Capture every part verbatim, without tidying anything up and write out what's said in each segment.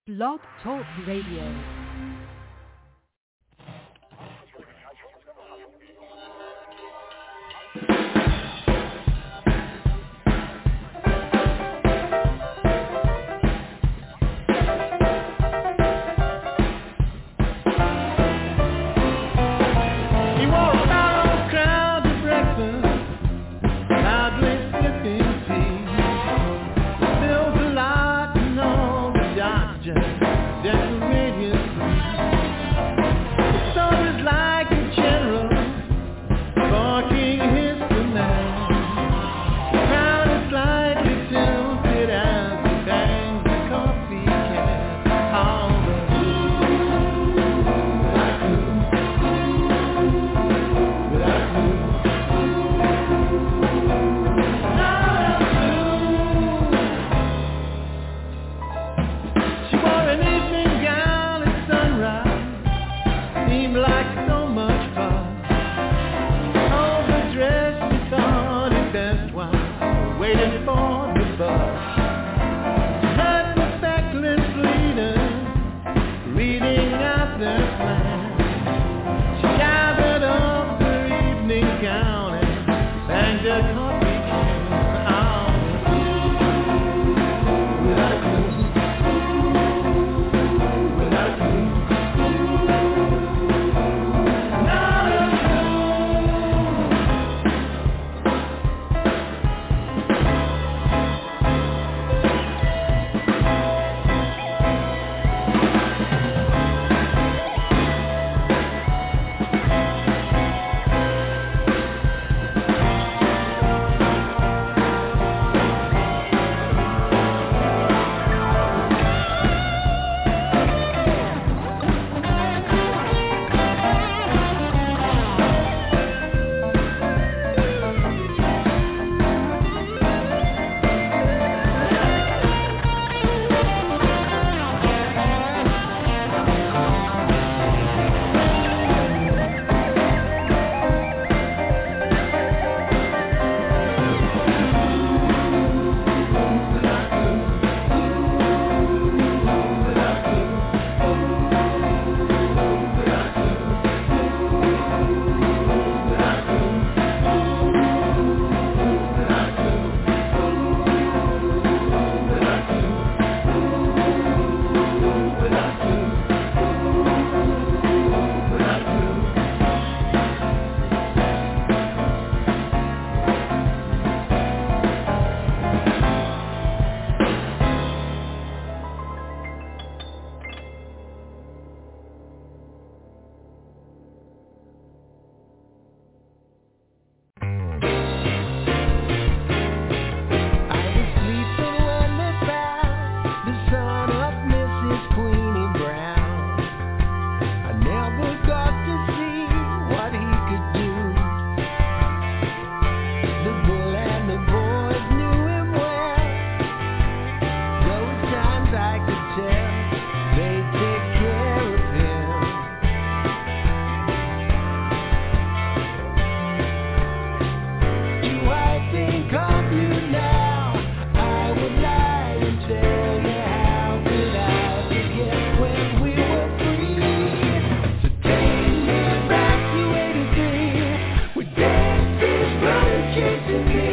Blog Talk Radio.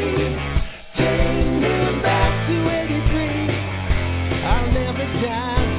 Time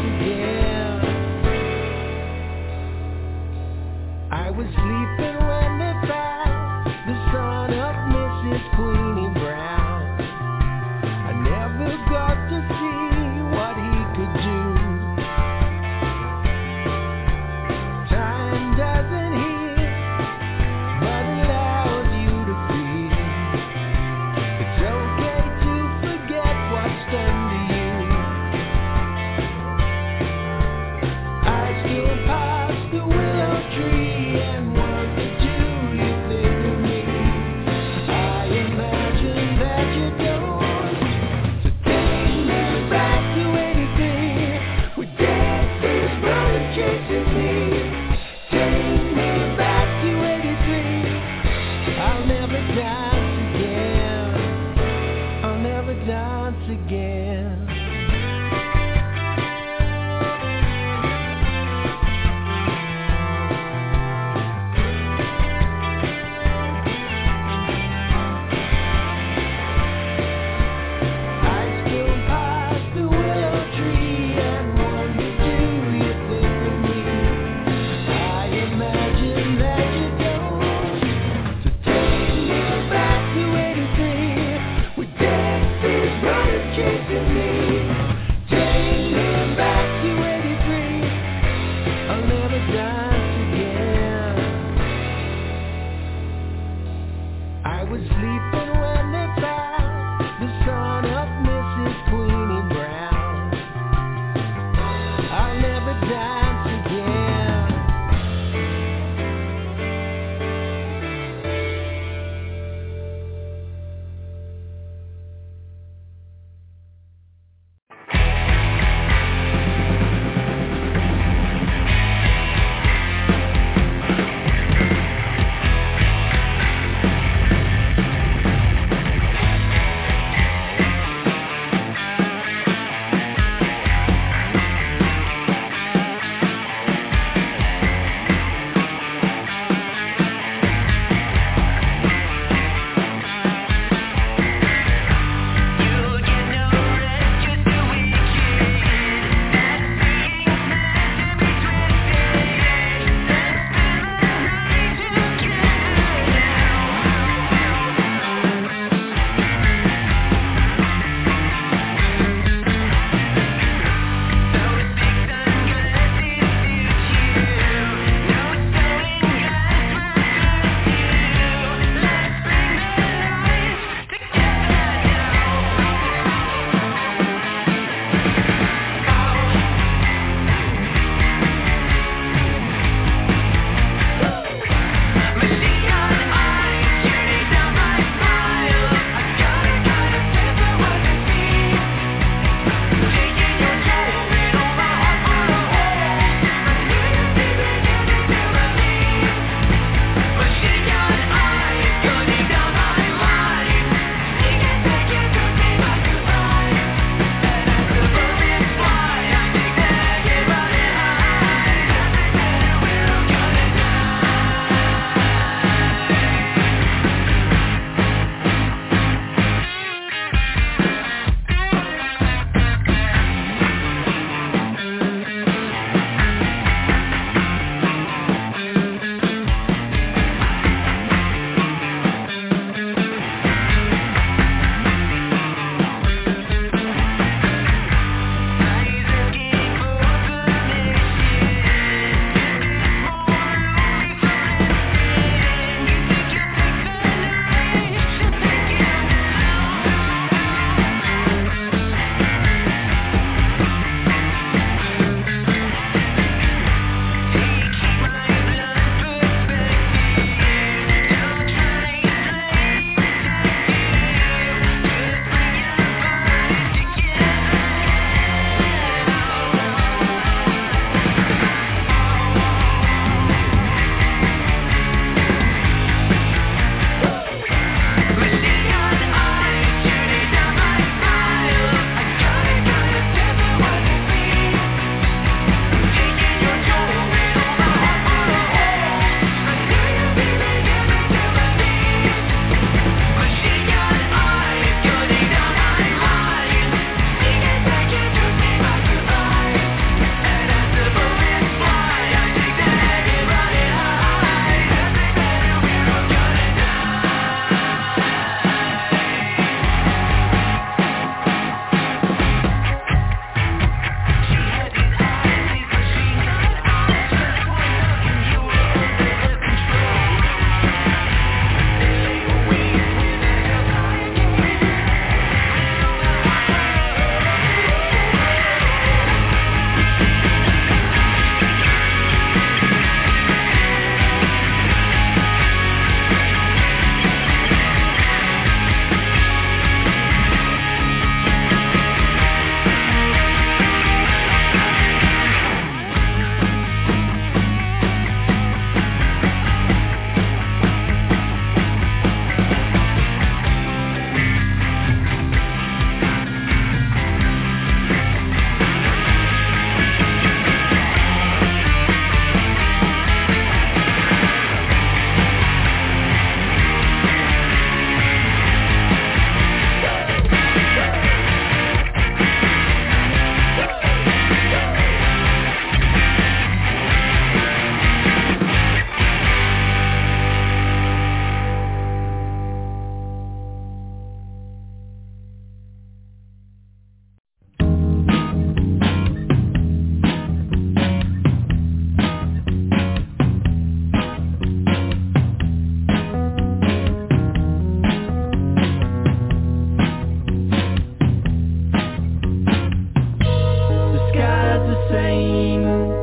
same.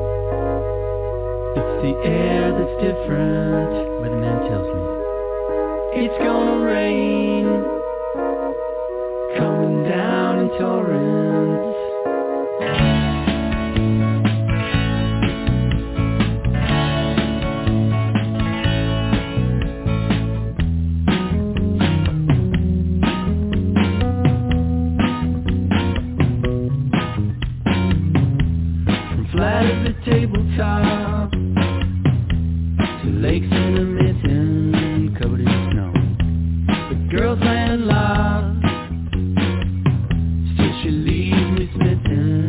It's the air that's different. Weatherman tells me it's gonna rain, coming down in torrents. Flat at the tabletop to lakes intermittent, covered in snow. The girl's landlocked, still she leaves me smitten.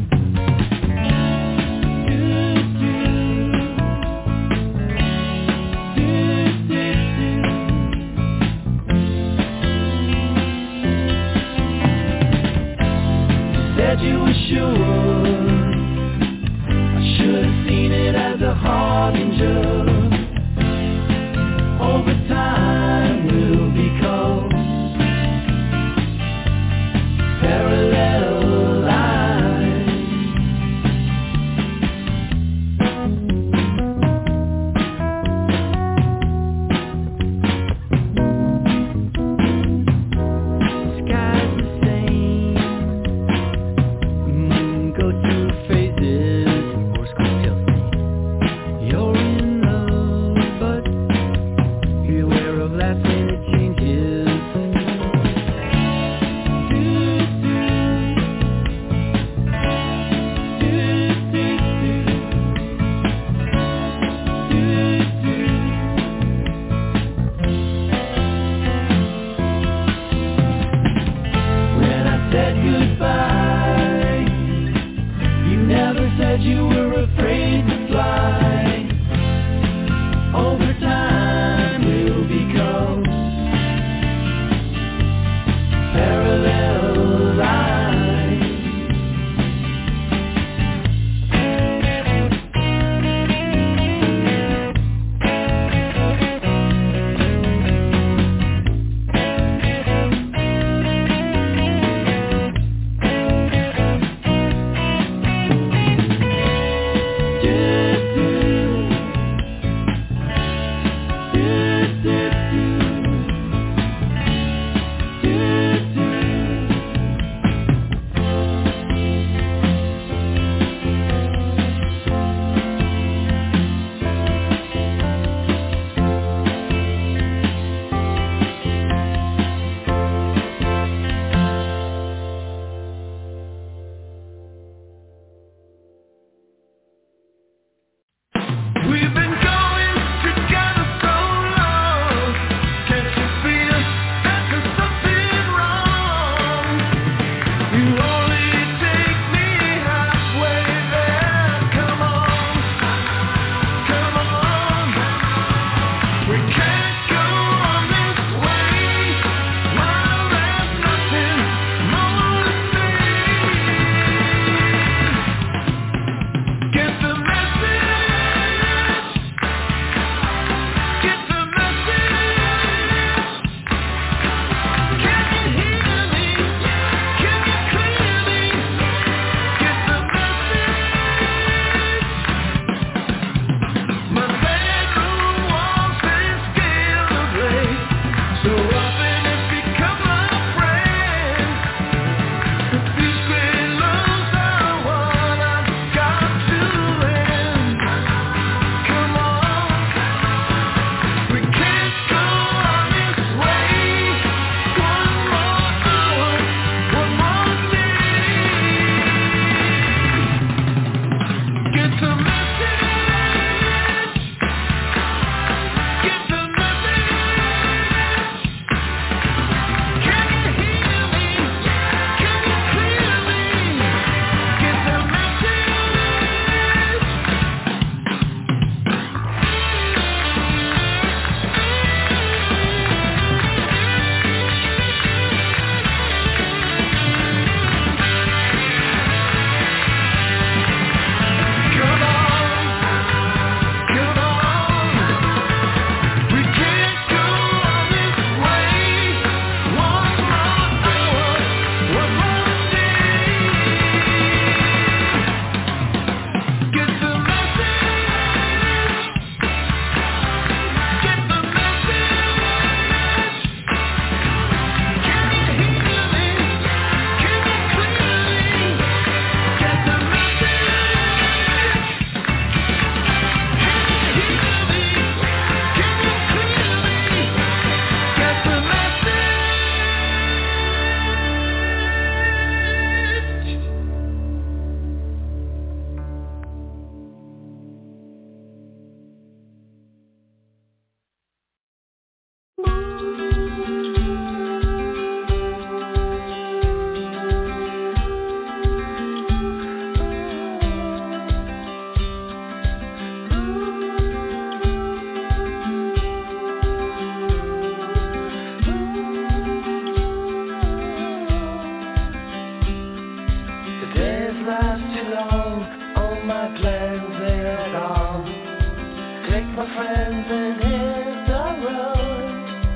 Said you were sure, should've seen it as a harbinger. Over time we'll become parallel lines. Sky's the same, moon go through phases. You're in love, but you're aware of that when it changes. Do, do. Do, do, do. Do, do. When I said goodbye, you never said you were afraid to fly. Over time we'll become parallel lines. Do, do. friends and hit the road.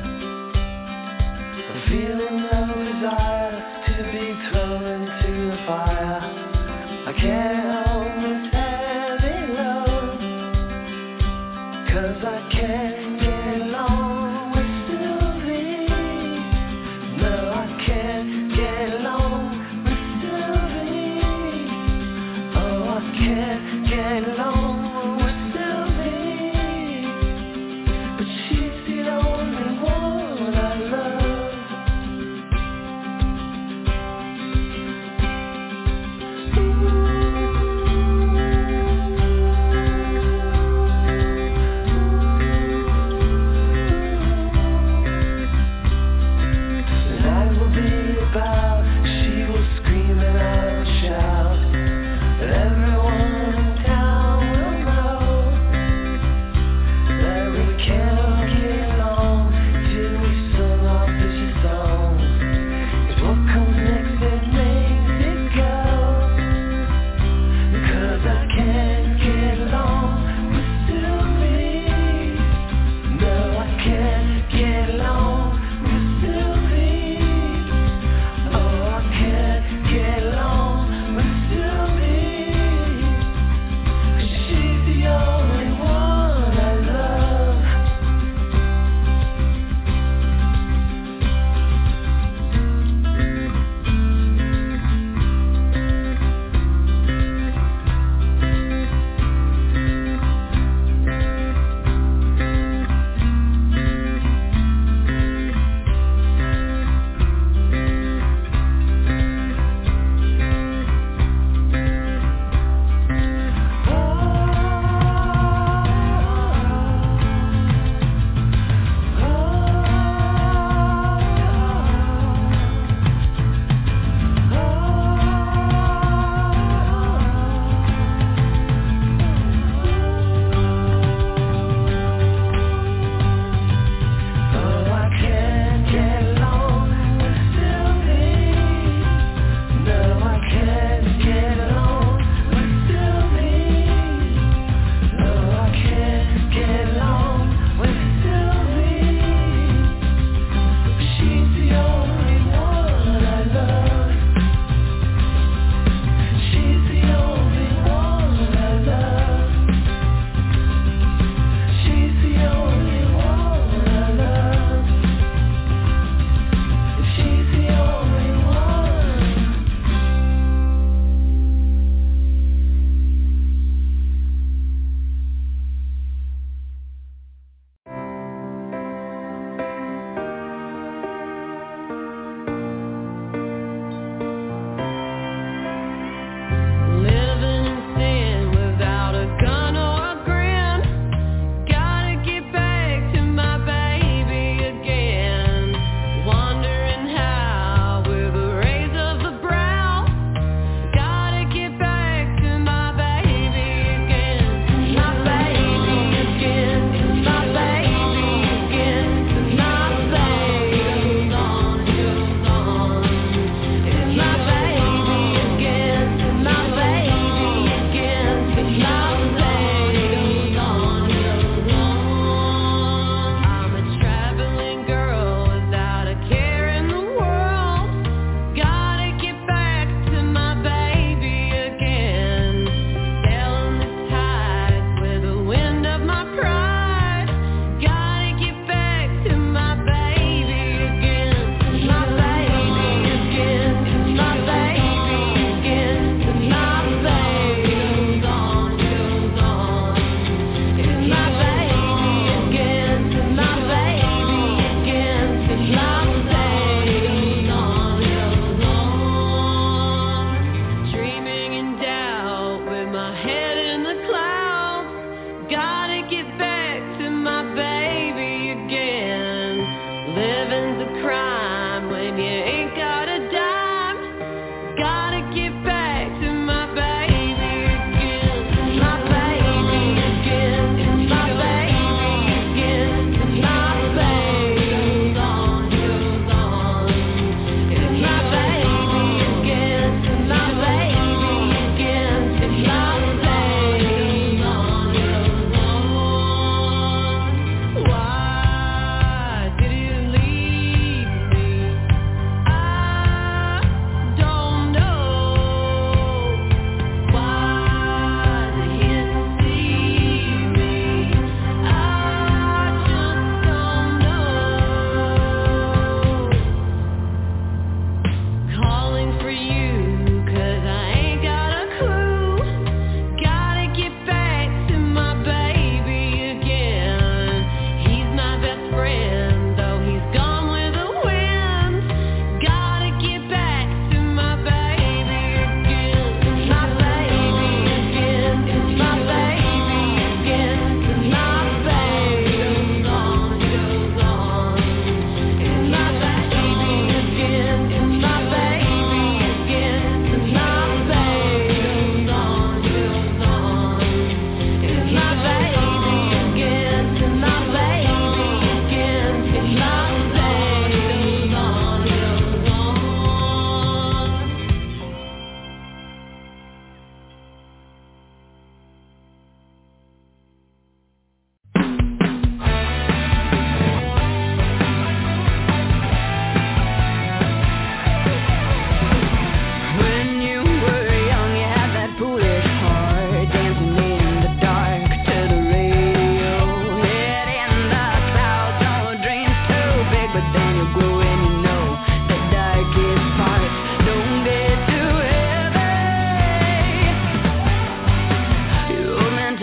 I'm feeling no desire to be thrown into the fire. I can't hold this heavy load, 'cause I can't get along with Sylvie. No, I can't get along with Sylvie. Oh, I can't get along with Sylvie. But she's the only one I love. The night will be about, she will scream and I will shout, and everyone in town will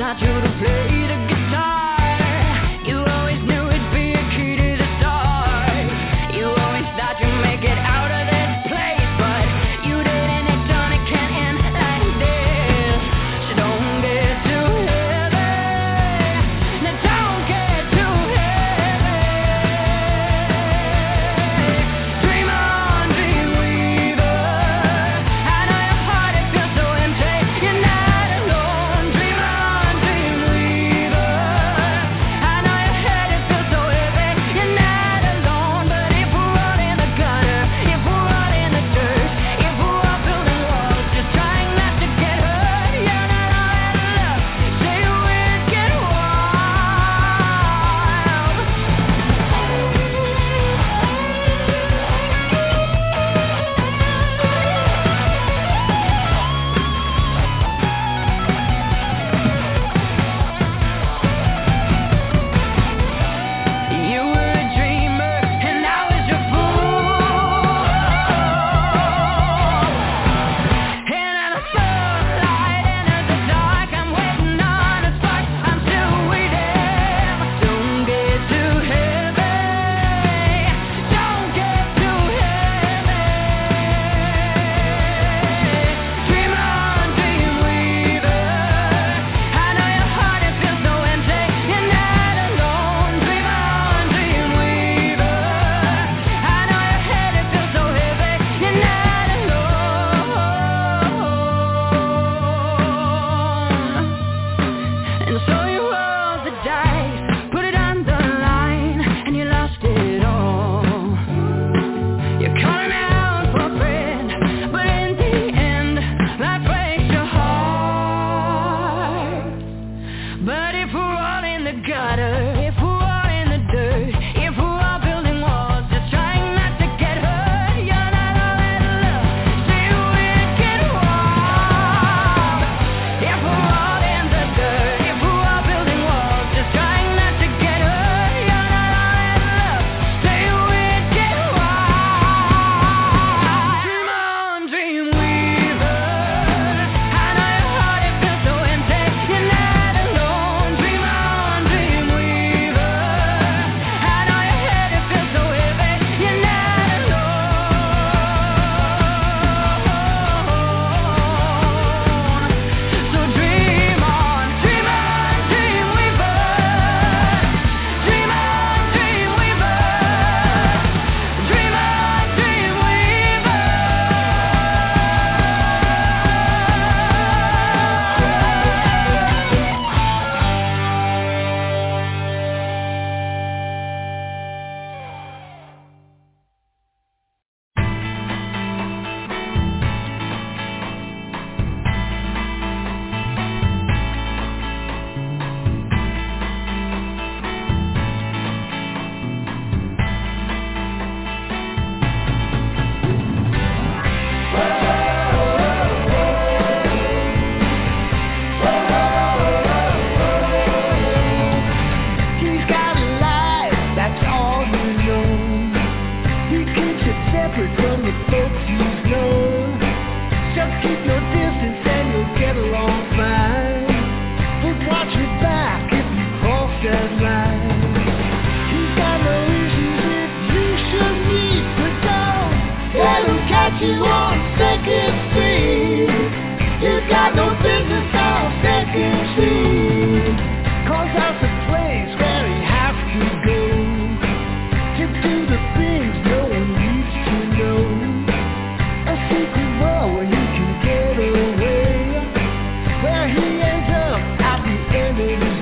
Where he ends up at the end of the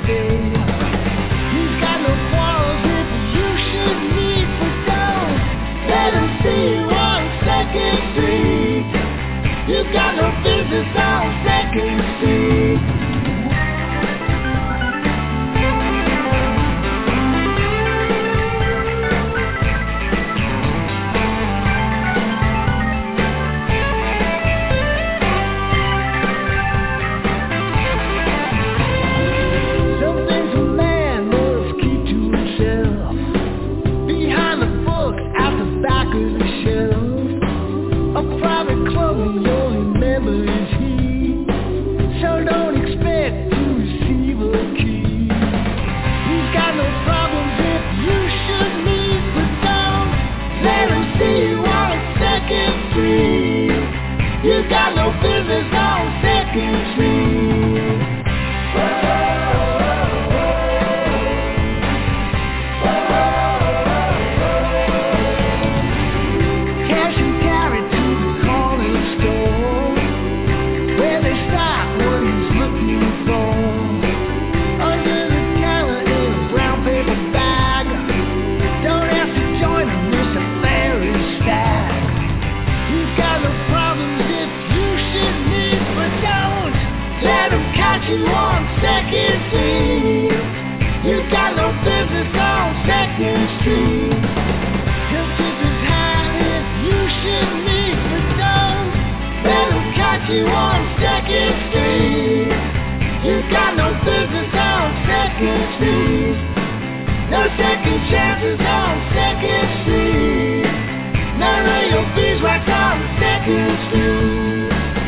got you on Second Street. You got no business on Second Street. Your sister's high if you should meet the stone. They'll got you on Second Street. You got no business on Second Street. No second chances on Second Street. None of your beeswax on Second Street.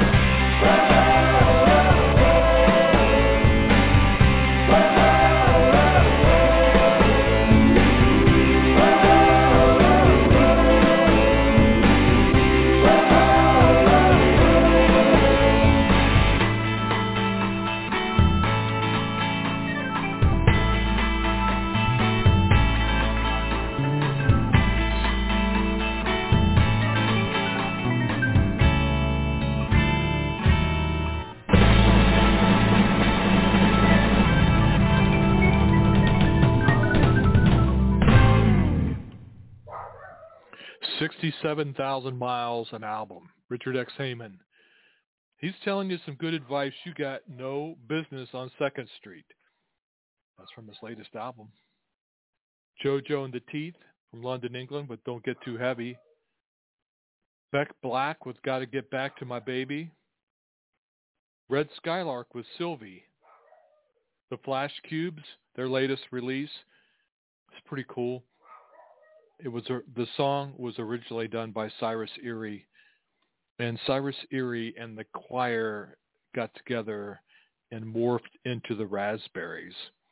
sixty-seven thousand miles an album. Richard X. Heyman. He's telling you some good advice. You got no business on Second Street. That's from his latest album. JoJo and the Teeth from London, England, with Don't Get Too Heavy. Beck Black with Gotta Get Back to My Baby. Red Skylark with Sylvie. The Flash Cubes, their latest release. It's pretty cool. It was the song was originally done by Cyrus Erie, and Cyrus Erie and the choir got together and morphed into the Raspberries.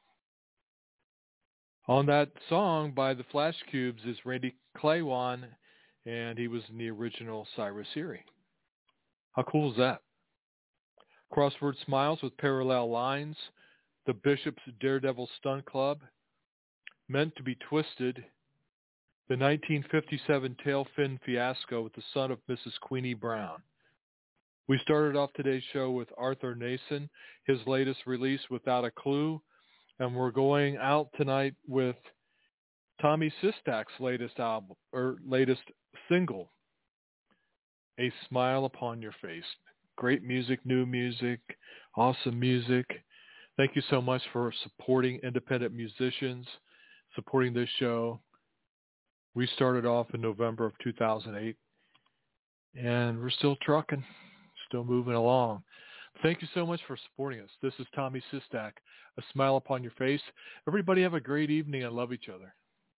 On that song by the Flash Cubes is Randy Claiwan, and he was in the original Cyrus Erie. How cool is that? Crossword Smiles with Parallel Lines, the Bishop's Daredevil Stunt Club, Meant to be Twisted, the nineteen fifty-seven Tail Fin Fiasco with the son of Missus Queenie Brown. We started off today's show with Arthur Nason, his latest release, Without a Clue, and we're going out tonight with Tommy Sistak's latest album, or latest single, A Smile Upon Your Face. Great music, new music, awesome music. Thank you so much for supporting independent musicians, supporting this show. We started off in November of two thousand eight, and we're still trucking, still moving along. Thank you so much for supporting us. This is Tommy Sistak, A Smile Upon Your Face. Everybody have a great evening and love each other.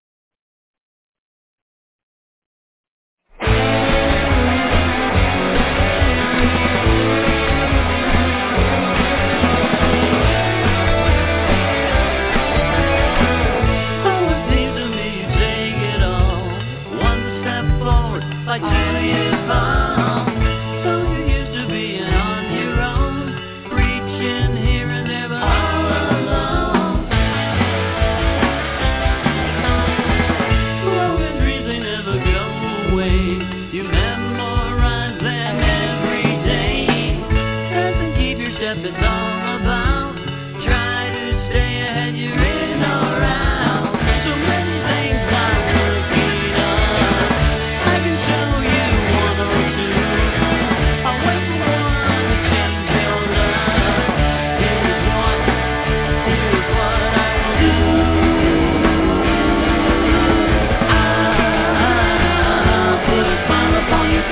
Like two years long, so you're used to being on your own, reaching here and there, but all alone. Broken dreams, they never go away. You memorize them every day. Doesn't keep your step, it's all about. Try to stay ahead, you're in or out. So many things not working out. I can show you one or two. I'll wait for one to change your love. Here's what, here's what I will do. I'll put a smile upon your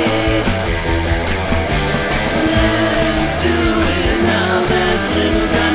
face. Let's do it now, that little guy.